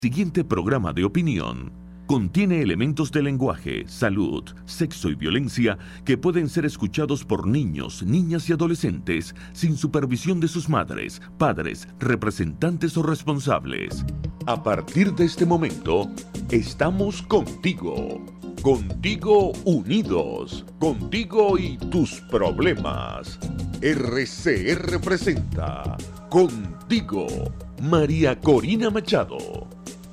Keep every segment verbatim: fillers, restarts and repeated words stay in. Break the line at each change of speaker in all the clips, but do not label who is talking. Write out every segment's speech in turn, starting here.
Siguiente programa de opinión contiene elementos de lenguaje, salud, sexo y violencia que pueden ser escuchados por niños, niñas y adolescentes sin supervisión de sus madres, padres, representantes o responsables. A partir de este momento, estamos contigo. Contigo unidos. Contigo y tus problemas. R C R presenta Contigo, María Corina Machado.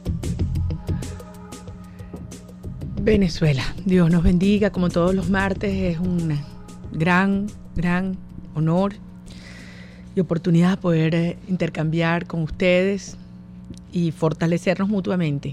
Venezuela, Dios nos bendiga, como todos los martes. Es un gran, gran honor y oportunidad de poder eh, intercambiar con ustedes y fortalecernos mutuamente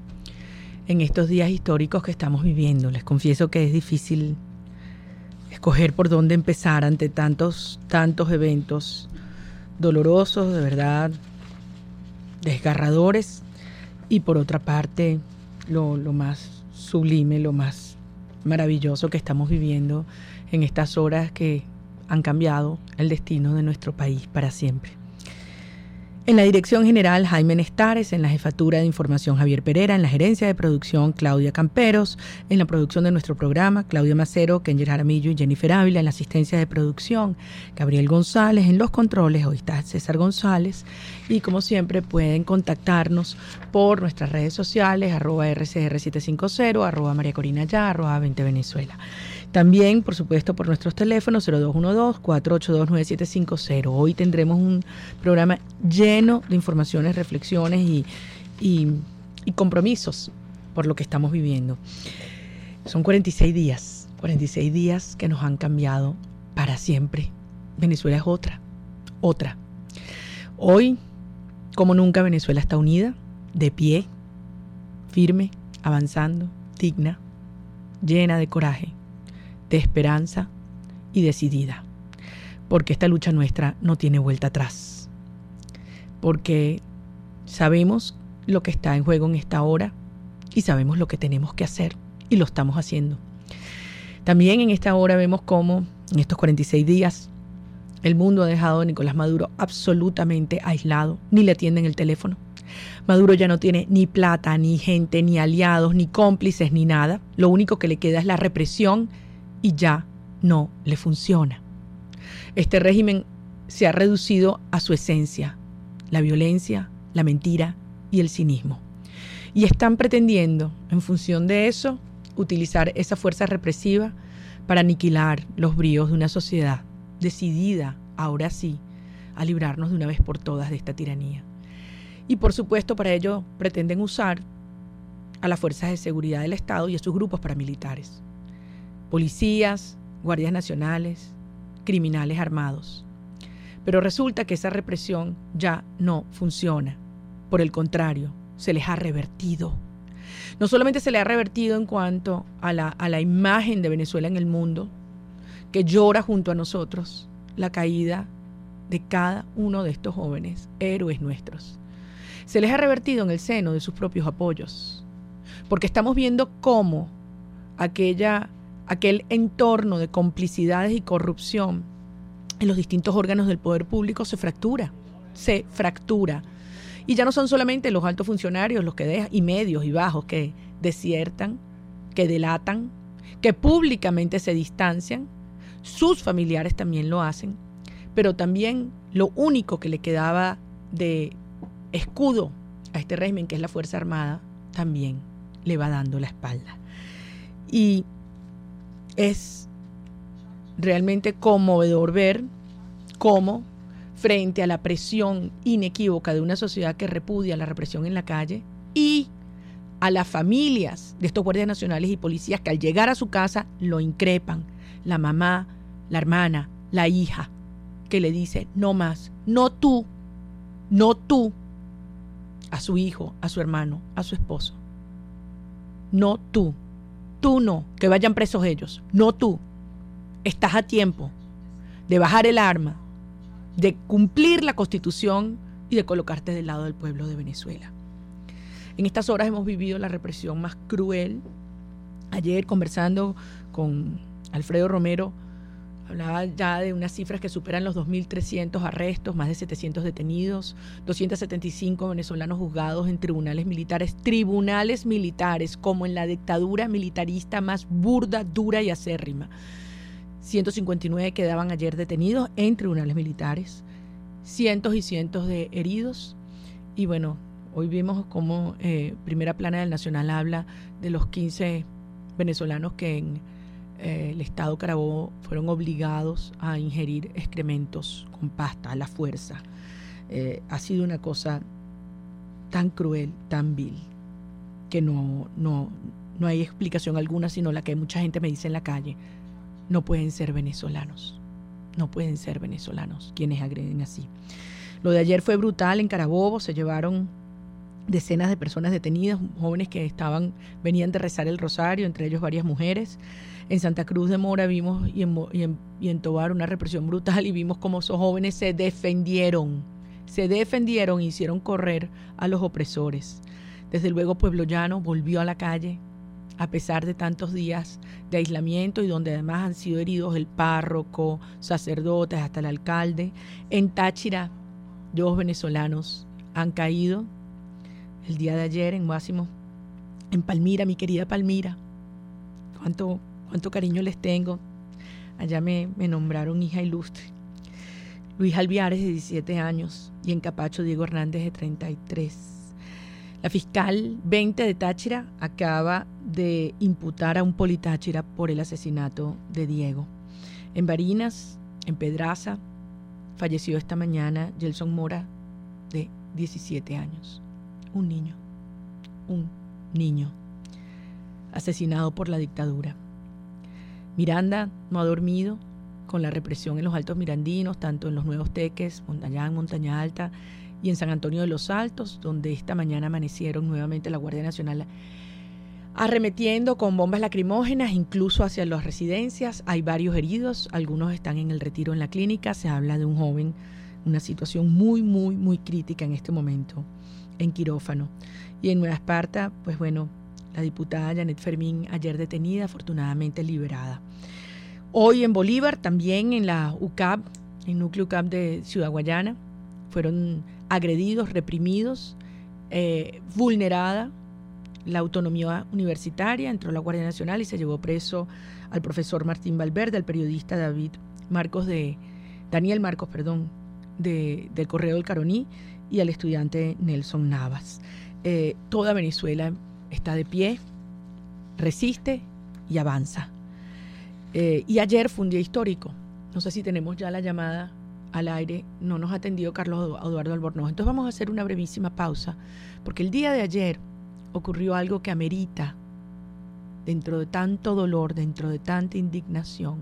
en estos días históricos que estamos viviendo. Les confieso que es difícil escoger por dónde empezar ante tantos, tantos eventos dolorosos, de verdad, desgarradores, y por otra parte, lo, lo más sublime, lo más maravilloso que estamos viviendo en estas horas que han cambiado el destino de nuestro país para siempre. En la dirección general, Jaime Nestares; en la jefatura de información, Javier Pereira; en la gerencia de producción, Claudia Camperos; en la producción de nuestro programa, Claudia Macero, Kenyer Jaramillo y Jennifer Ávila; en la asistencia de producción, Gabriel González; en los controles, hoy está César González; y como siempre pueden contactarnos por nuestras redes sociales, arroba R C R setecientos cincuenta, arroba María Corina Ya, arroba veinte Venezuela. También, por supuesto, por nuestros teléfonos cero dos uno dos, cuatro ocho dos, nueve siete cinco cero. Hoy tendremos un programa lleno de informaciones, reflexiones y, y, y compromisos por lo que estamos viviendo. Son cuarenta y seis días, cuarenta y seis días que nos han cambiado para siempre. Venezuela es otra, otra. Hoy, como nunca, Venezuela está unida, de pie, firme, avanzando, digna, llena de coraje, de esperanza y decidida, porque esta lucha nuestra no tiene vuelta atrás, porque sabemos lo que está en juego en esta hora y sabemos lo que tenemos que hacer y lo estamos haciendo. También en esta hora vemos cómo en estos cuarenta y seis días el mundo ha dejado a Nicolás Maduro absolutamente aislado, ni le atienden el teléfono. Maduro ya no tiene ni plata, ni gente, ni aliados, ni cómplices, ni nada. Lo único que le queda es la represión y ya no le funciona. Este régimen se ha reducido a su esencia, la violencia, la mentira y el cinismo. Y están pretendiendo, en función de eso, utilizar esa fuerza represiva para aniquilar los bríos de una sociedad decidida, ahora sí, a librarnos de una vez por todas de esta tiranía. Y por supuesto, para ello pretenden usar a las fuerzas de seguridad del Estado y a sus grupos paramilitares. Policías, guardias nacionales, criminales armados. Pero resulta que esa represión ya no funciona. Por el contrario, se les ha revertido. No solamente se le ha revertido en cuanto a la, a la imagen de Venezuela en el mundo, que llora junto a nosotros la caída de cada uno de estos jóvenes, héroes nuestros. Se les ha revertido en el seno de sus propios apoyos, porque estamos viendo cómo aquella... aquel entorno de complicidades y corrupción en los distintos órganos del poder público se fractura, se fractura. Y ya no son solamente los altos funcionarios los que dejan, y medios y bajos que desiertan, que delatan, que públicamente se distancian. Sus familiares también lo hacen, pero también lo único que le quedaba de escudo a este régimen, que es la Fuerza Armada, también le va dando la espalda. Y es realmente conmovedor ver cómo, frente a la presión inequívoca de una sociedad que repudia la represión en la calle y a las familias de estos guardias nacionales y policías que al llegar a su casa lo increpan, la mamá, la hermana, la hija, que le dice no más, no tú, no tú, a su hijo, a su hermano, a su esposo, no tú. Tú no, que vayan presos ellos. No tú. Estás a tiempo de bajar el arma, de cumplir la Constitución y de colocarte del lado del pueblo de Venezuela. En estas horas hemos vivido la represión más cruel. Ayer, conversando con Alfredo Romero, Hablaba ya de unas cifras que superan los dos mil trescientos arrestos, más de setecientos detenidos, doscientos setenta y cinco venezolanos juzgados en tribunales militares, tribunales militares, como en la dictadura militarista más burda, dura y acérrima. ciento cincuenta y nueve quedaban ayer detenidos en tribunales militares, cientos y cientos de heridos. Y bueno, hoy vimos cómo eh, Primera Plana del Nacional habla de los quince venezolanos que en eh, el estado Carabobo fueron obligados a ingerir excrementos con pasta a la fuerza. Eh, ha sido una cosa tan cruel, tan vil, que no, no, no hay explicación alguna, sino la que mucha gente me dice en la calle: no pueden ser venezolanos, no pueden ser venezolanos quienes agreden así. Lo de ayer fue brutal en Carabobo, se llevaron decenas de personas detenidas, jóvenes que estaban, venían de rezar el rosario, entre ellos varias mujeres. En Santa Cruz de Mora vimos y en, y en, y en Tobar una represión brutal, y vimos cómo esos jóvenes se defendieron, se defendieron e hicieron correr a los opresores. Desde luego Pueblo Llano volvió a la calle, a pesar de tantos días de aislamiento, y donde además han sido heridos el párroco, sacerdotes, hasta el alcalde. En Táchira, dos venezolanos han caído el día de ayer en Máximo. En Palmira, mi querida Palmira, cuánto, cuánto cariño les tengo. Allá me, me nombraron hija ilustre. Luis Alviares, de diecisiete años, y en Capacho, Diego Hernández, de treinta y tres. La fiscal veinte de Táchira acaba de imputar a un politáchira por el asesinato de Diego. En Barinas, en Pedraza, falleció esta mañana Gelson Mora, de diecisiete años. Un niño, un niño, asesinado por la dictadura. Miranda no ha dormido con la represión en los Altos Mirandinos, tanto en los Nuevos Teques, Montallán, Montaña Alta, y en San Antonio de los Altos, donde esta mañana amanecieron nuevamente la Guardia Nacional arremetiendo con bombas lacrimógenas, incluso hacia las residencias. Hay varios heridos, algunos están en el retiro en la clínica. Se habla de un joven, una situación muy, muy, muy crítica en este momento, en quirófano. Y en Nueva Esparta, pues bueno, la diputada Janet Fermín, ayer detenida, afortunadamente liberada. Hoy en Bolívar, también en la U C A B, en Núcleo U C A B de Ciudad Guayana, fueron agredidos, reprimidos, eh, vulnerada la autonomía universitaria. Entró la Guardia Nacional y se llevó preso al profesor Martín Valverde, al periodista David Marcos de, Daniel Marcos, perdón, de, del Correo del Caroní, y al estudiante Nelson Navas. Eh, toda Venezuela está de pie, resiste y avanza. Eh, y ayer fue un día histórico. No sé si tenemos ya la llamada al aire. No nos ha atendido Carlos Eduardo Albornoz. Entonces vamos a hacer una brevísima pausa, porque el día de ayer ocurrió algo que amerita, dentro de tanto dolor, dentro de tanta indignación,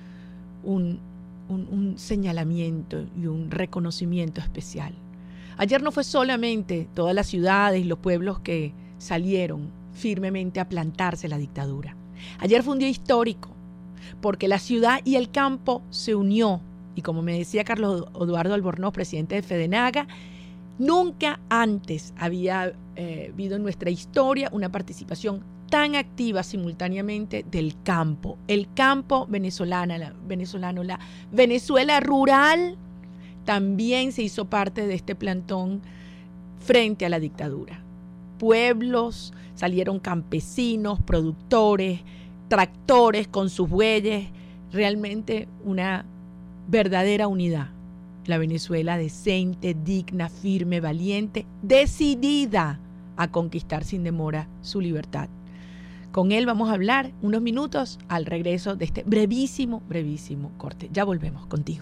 un, un, un señalamiento y un reconocimiento especial. Ayer no fue solamente todas las ciudades y los pueblos que salieron firmemente a plantarse la dictadura. Ayer fue un día histórico, porque la ciudad y el campo se unió. Y como me decía Carlos Eduardo Albornoz, presidente de FEDENAGA, nunca antes había eh, habido en nuestra historia una participación tan activa simultáneamente del campo. El campo venezolana, la, venezolano, la Venezuela rural, también se hizo parte de este plantón frente a la dictadura. Pueblos, salieron campesinos, productores, tractores con sus bueyes, realmente una verdadera unidad. La Venezuela decente, digna, firme, valiente, decidida a conquistar sin demora su libertad. Con él vamos a hablar unos minutos al regreso de este brevísimo, brevísimo corte. Ya volvemos contigo.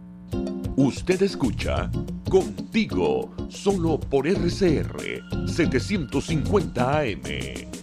Usted escucha Contigo, solo por R C R setecientos cincuenta A M.